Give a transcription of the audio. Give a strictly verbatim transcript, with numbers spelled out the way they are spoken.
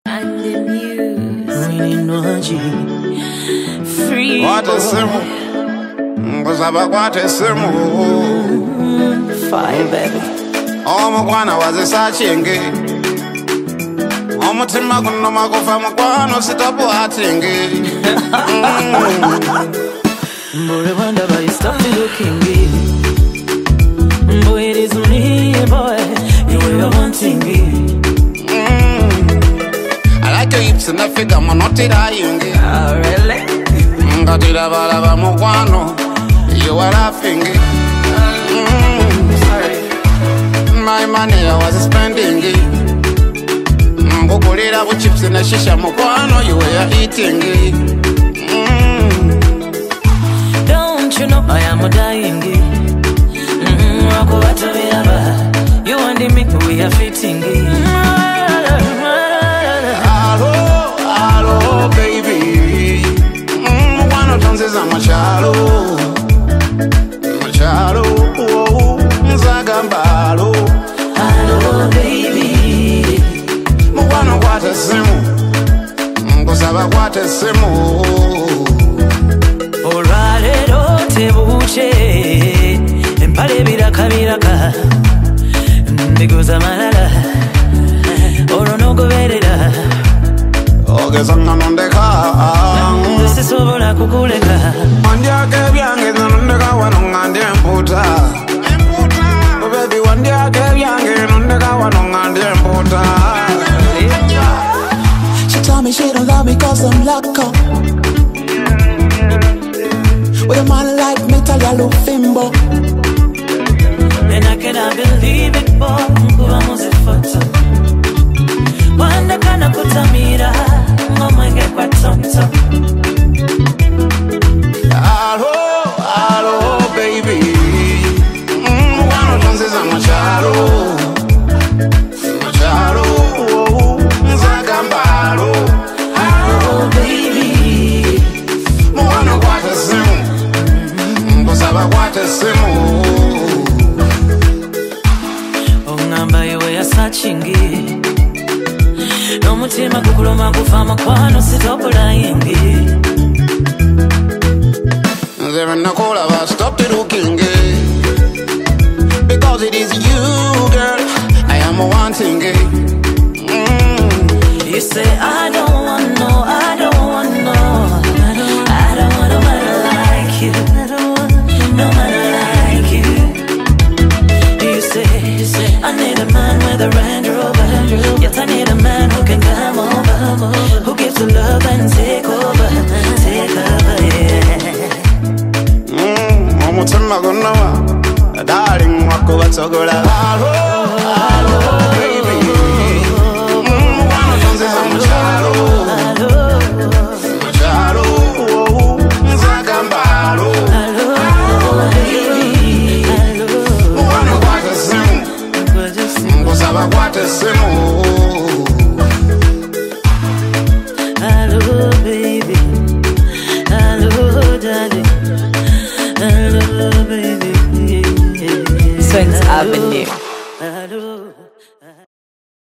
And the news. Winning Noji. Free. What a symbol. Mbuzaba what a symbol. Fire, baby. Oh, Mugwana was a searching. Oh, Mutima Gunomagofa Mugwano sit up watching. Boy, I wonder why you stop me looking good. Boy, it is me, boy. You were wanting me. I like your hips and I figure I'm not it. I young. Oh, really? Got it about Mugwano. You are laughing. Sorry. My money I was spending it. Mbukulira with chips and a shisha Mugwano. You were eating it. Don't you know I am dying? Mm-hmm. You and me, we are fitting. Hello, hello, baby. Mm, one of them says I'm a chalo, a chalo, oh, Zagambalo. Hello, baby. One of what a simu, Gosaba what a simu. Oralero tebuche empale biraka biraka ndiguza malala oronogoberera ogeza nanondeka sisobola kukuleka wandyake byange nanondeka wano ngande mputa baby wandyake byange nanondeka wano ngande mputa. She told me she don't love me cause I'm locked up. With a man like me, tell ya look fimbo. And I cannot believe it, boy. Vamos a foto. Wanda kana kutamira, mama get kwa tonto. Hello, hello, baby. Mm, one of them says I'm a chalo, a chalo, oh, Zagambalo. Hello, baby. One of what a sim. What a simu. Ongamba yewe ya sachingi Nomutima kukuloma kufama kwano sitopula yingi There ain't no call about stop the looking. Because it is you, girl, I am wanting it. Mm. You say I don't want no, I don't want no I don't want nobody like you I don't want nobody like you. You say, you say I need a man with a Range Rover. Yes, I need a man who can come over, who gives the love and take over, take over, yeah. Mm, Mutima Gunawa, darling, wako batsogola. Hello, hello, baby. Mm, one of them says I'm a chalo, a chalo, oh, Zagambalo. What a simu. Hello, baby. Hello, darling. Hello, baby. Swings Avenue.